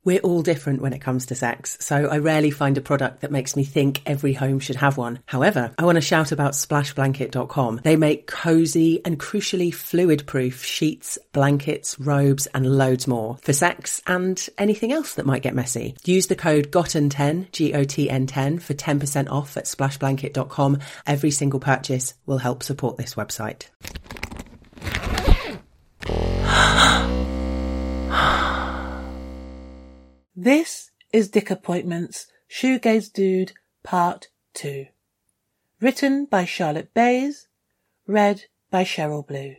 We're all different when it comes to sex, so I rarely find a product that makes me think every home should have one. However, I want to shout about splashblanket.com. They make cozy and crucially fluid-proof sheets, blankets, robes and loads more for sex and anything else that might get messy. Use the code GOTTEN10, GOTN10 for 10% off at splashblanket.com. Every single purchase will help support this website. This is Dick Appointments, Shoegaze Dude, Part 2. Written by Charlotte Bays, read by Cheryl Blue.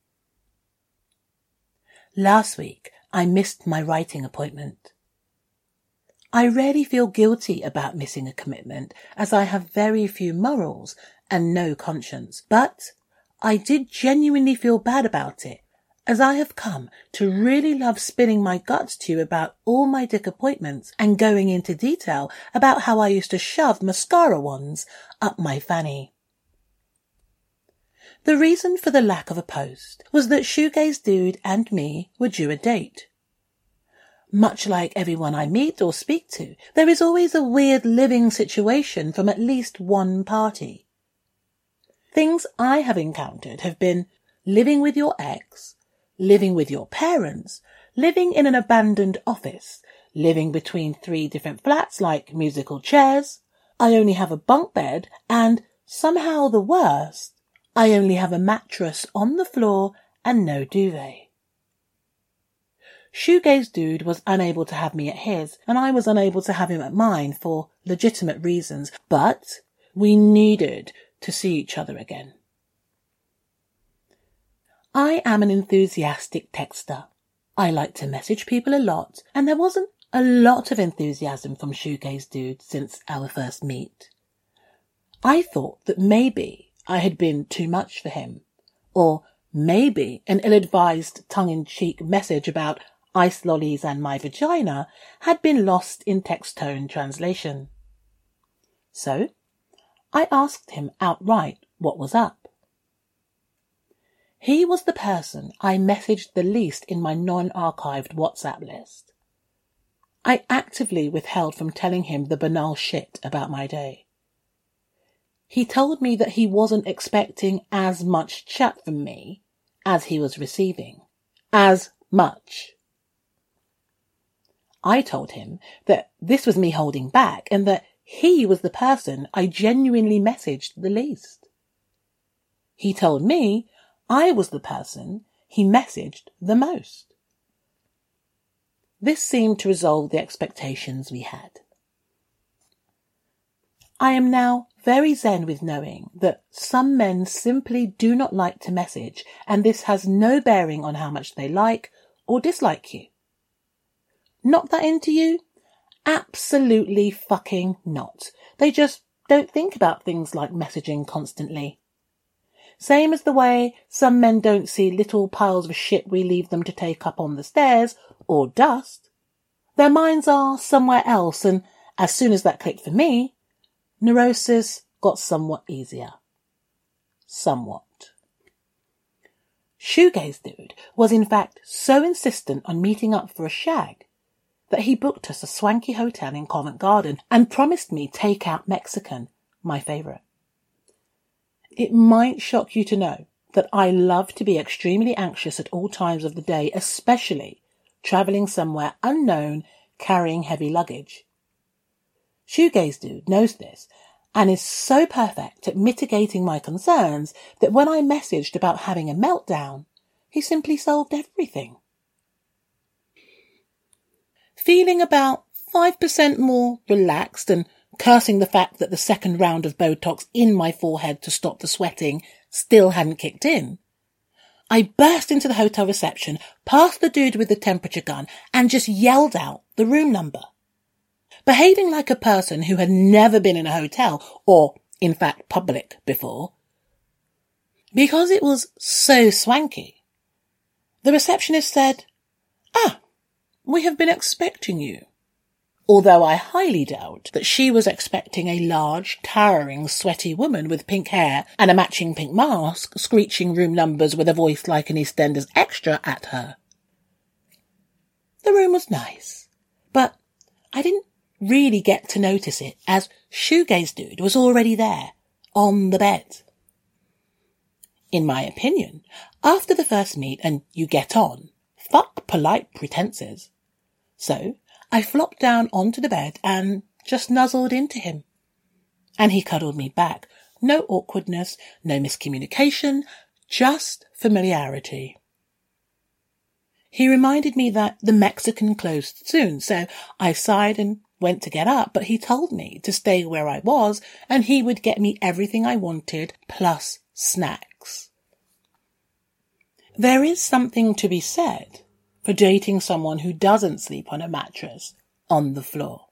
Last week, I missed my writing appointment. I rarely feel guilty about missing a commitment, as I have very few morals and no conscience, but I did genuinely feel bad about it, as I have come to really love spilling my guts to you about all my dick appointments and going into detail about how I used to shove mascara wands up my fanny. The reason for the lack of a post was that Shoegaze Dude and me were due a date. Much like everyone I meet or speak to, there is always a weird living situation from at least one party. Things I have encountered have been living with your ex, living with your parents, living in an abandoned office, living between 3 different flats like musical chairs, I only have a bunk bed, and somehow the worst, I only have a mattress on the floor and no duvet. Shoegaze Dude was unable to have me at his, and I was unable to have him at mine for legitimate reasons, but we needed to see each other again. I am an enthusiastic texter. I like to message people a lot, and there wasn't a lot of enthusiasm from Shoegaze Dude since our first meet. I thought that maybe I had been too much for him, or maybe an ill-advised tongue-in-cheek message about ice lollies and my vagina had been lost in text-tone translation. So I asked him outright what was up. He was the person I messaged the least in my non-archived WhatsApp list. I actively withheld from telling him the banal shit about my day. He told me that he wasn't expecting as much chat from me as he was receiving. As much. I told him that this was me holding back and that he was the person I genuinely messaged the least. He told me I was the person he messaged the most. This seemed to resolve the expectations we had. I am now very zen with knowing that some men simply do not like to message, and this has no bearing on how much they like or dislike you. Not that into you? Absolutely fucking not. They just don't think about things like messaging constantly. Same as the way some men don't see little piles of shit we leave them to take up on the stairs, or dust. Their minds are somewhere else, and as soon as that clicked for me, neurosis got somewhat easier. Somewhat. Shoegaze Dude was in fact so insistent on meeting up for a shag that he booked us a swanky hotel in Covent Garden and promised me take-out Mexican, my favourite. It might shock you to know that I love to be extremely anxious at all times of the day, especially travelling somewhere unknown, carrying heavy luggage. Shoegaze Dude knows this and is so perfect at mitigating my concerns that when I messaged about having a meltdown, he simply solved everything. Feeling about 5% more relaxed and cursing the fact that the second round of Botox in my forehead to stop the sweating still hadn't kicked in, I burst into the hotel reception, past the dude with the temperature gun, and just yelled out the room number. Behaving like a person who had never been in a hotel, or in fact public, before. Because it was so swanky, the receptionist said, "Ah, we have been expecting you." Although I highly doubt that she was expecting a large, towering, sweaty woman with pink hair and a matching pink mask screeching room numbers with a voice like an EastEnders extra at her. The room was nice, But I didn't really get to notice it as Shoegaze Dude was already there, on the bed. In my opinion, after the first meet and you get on, fuck polite pretenses. So I flopped down onto the bed and just nuzzled into him. And he cuddled me back. No awkwardness, no miscommunication, just familiarity. He reminded me that the Mexican closed soon, so I sighed and went to get up, but he told me to stay where I was and he would get me everything I wanted, plus snacks. There is something to be said for dating someone who doesn't sleep on a mattress on the floor.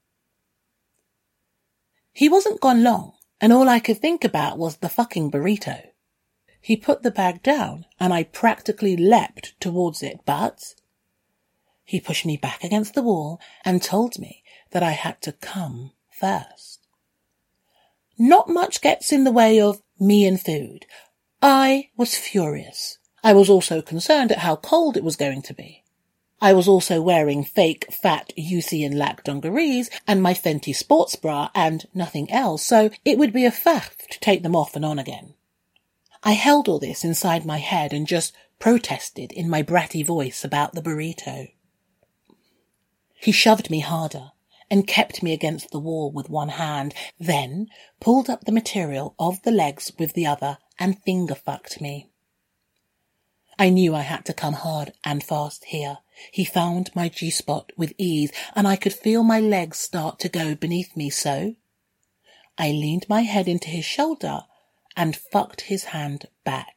He wasn't gone long, and all I could think about was the fucking burrito. He put the bag down, and I practically leapt towards it, but he pushed me back against the wall and told me that I had to come first. Not much gets in the way of me and food. I was furious. I was also concerned at how cold it was going to be. I was also wearing fake, fat, Juicy and Lac dungarees and my Fenty sports bra and nothing else, so it would be a faff to take them off and on again. I held all this inside my head and just protested in my bratty voice about the burrito. He shoved me harder and kept me against the wall with one hand, then pulled up the material of the legs with the other and finger-fucked me. I knew I had to come hard and fast here. He found my G-spot with ease, and I could feel my legs start to go beneath me, so I leaned my head into his shoulder and fucked his hand back.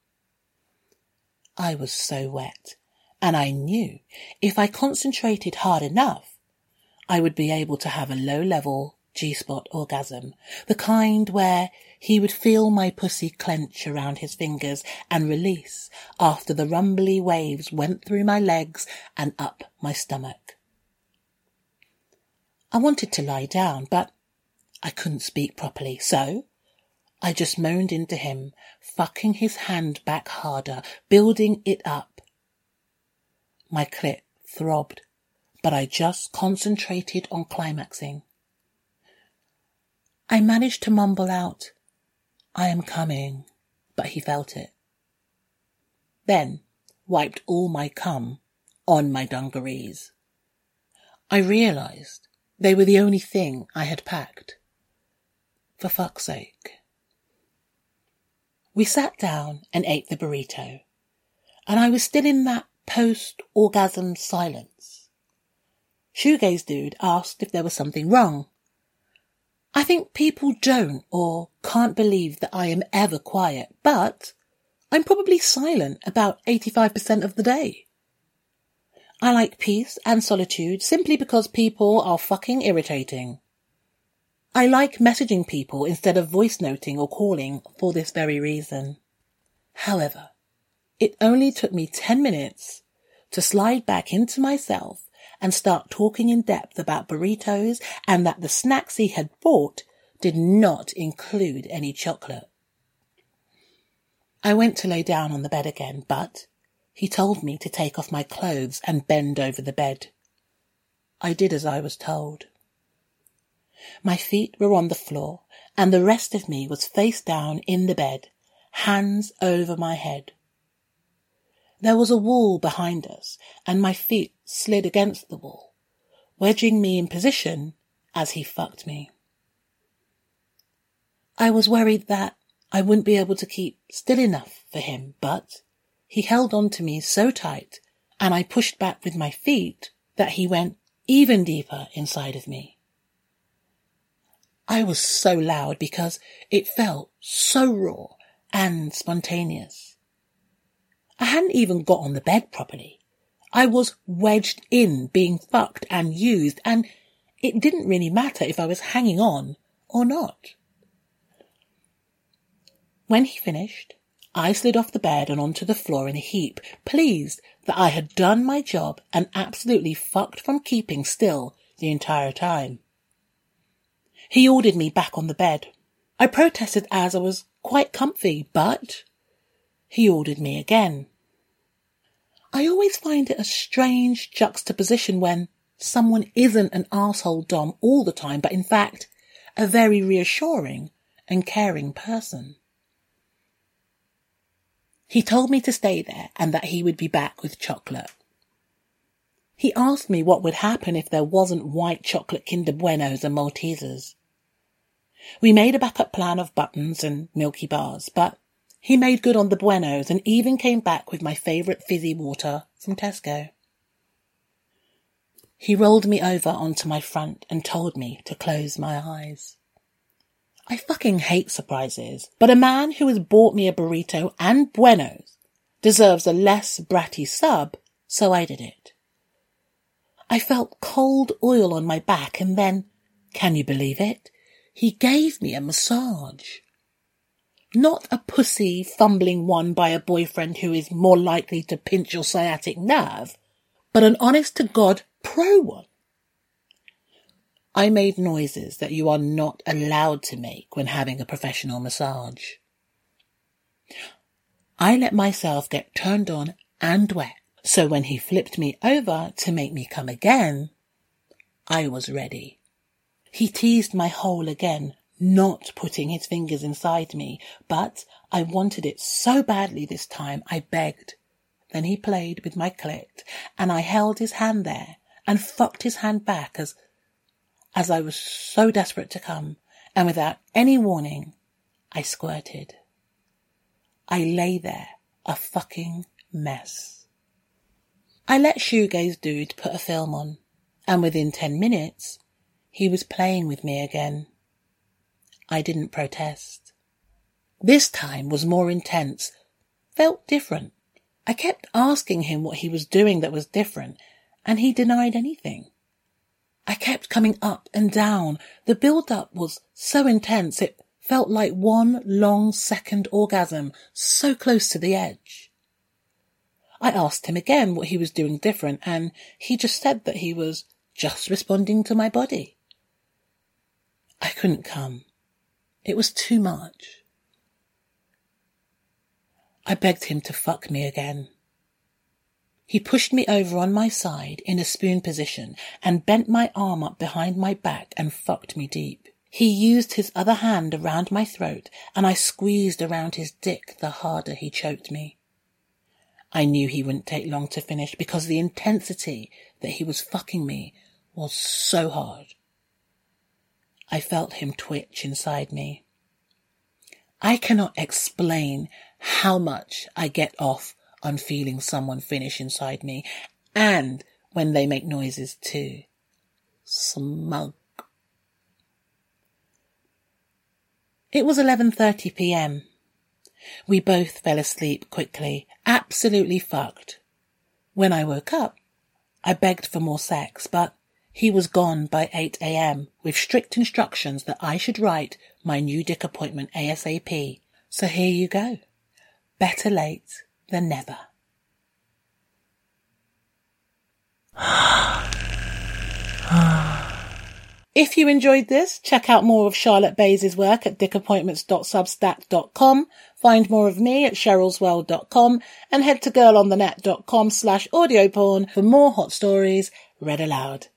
I was so wet, and I knew if I concentrated hard enough, I would be able to have a low-level G-spot orgasm, the kind where he would feel my pussy clench around his fingers and release after the rumbly waves went through my legs and up my stomach. I wanted to lie down, but I couldn't speak properly, so I just moaned into him, fucking his hand back harder, building it up. My clit throbbed, but I just concentrated on climaxing. I managed to mumble out, "I am coming," but he felt it. Then wiped all my cum on my dungarees. I realised they were the only thing I had packed. For fuck's sake. We sat down and ate the burrito, and I was still in that post-orgasm silence. Shoegaze Dude asked if there was something wrong. I think people don't or can't believe that I am ever quiet, but I'm probably silent about 85% of the day. I like peace and solitude simply because people are fucking irritating. I like messaging people instead of voice noting or calling for this very reason. However, it only took me 10 minutes to slide back into myself and start talking in depth about burritos and that the snacks he had bought did not include any chocolate. I went to lay down on the bed again, but he told me to take off my clothes and bend over the bed. I did as I was told. My feet were on the floor and the rest of me was face down in the bed, hands over my head. There was a wall behind us, and my feet slid against the wall, wedging me in position as he fucked me. I was worried that I wouldn't be able to keep still enough for him, but he held on to me so tight, and I pushed back with my feet that he went even deeper inside of me. I was so loud because it felt so raw and spontaneous. I hadn't even got on the bed properly. I was wedged in, being fucked and used, and it didn't really matter if I was hanging on or not. When he finished, I slid off the bed and onto the floor in a heap, pleased that I had done my job and absolutely fucked from keeping still the entire time. He ordered me back on the bed. I protested as I was quite comfy, but he ordered me again. I always find it a strange juxtaposition when someone isn't an arsehole dom all the time, but in fact, a very reassuring and caring person. He told me to stay there and that he would be back with chocolate. He asked me what would happen if there wasn't white chocolate Kinder Buenos and Maltesers. We made a backup plan of buttons and Milky Bars, but he made good on the Buenos and even came back with my favourite fizzy water from Tesco. He rolled me over onto my front and told me to close my eyes. I fucking hate surprises, but a man who has bought me a burrito and Buenos deserves a less bratty sub, so I did it. I felt cold oil on my back and then, can you believe it? He gave me a massage. Not a pussy fumbling one by a boyfriend who is more likely to pinch your sciatic nerve, but an honest-to-God pro one. I made noises that you are not allowed to make when having a professional massage. I let myself get turned on and wet, so when he flipped me over to make me come again, I was ready. He teased my hole again, not putting his fingers inside me, but I wanted it so badly this time I begged. Then he played with my clit, and I held his hand there and fucked his hand back as I was so desperate to come, and without any warning, I squirted. I lay there, a fucking mess. I let Shoegaze Dude put a film on, and within 10 minutes, he was playing with me again. I didn't protest. This time was more intense, felt different. I kept asking him what he was doing that was different, and he denied anything. I kept coming up and down. The build-up was so intense it felt like one long second orgasm, so close to the edge. I asked him again what he was doing different, and he just said that he was just responding to my body. I couldn't come. It was too much. I begged him to fuck me again. He pushed me over on my side in a spoon position and bent my arm up behind my back and fucked me deep. He used his other hand around my throat and I squeezed around his dick the harder he choked me. I knew he wouldn't take long to finish because the intensity that he was fucking me was so hard. I felt him twitch inside me. I cannot explain how much I get off on feeling someone finish inside me, and when they make noises too. Smug. It was 11:30 p.m. We both fell asleep quickly, absolutely fucked. When I woke up, I begged for more sex, but he was gone by 8 a.m. with strict instructions that I should write my new dick appointment ASAP. So here you go. Better late than never. If you enjoyed this, check out more of Charlotte Bays' work at dickappointments.substack.com, find more of me at cherylswell.com, and head to girlonthenet.com/audioporn for more hot stories read aloud.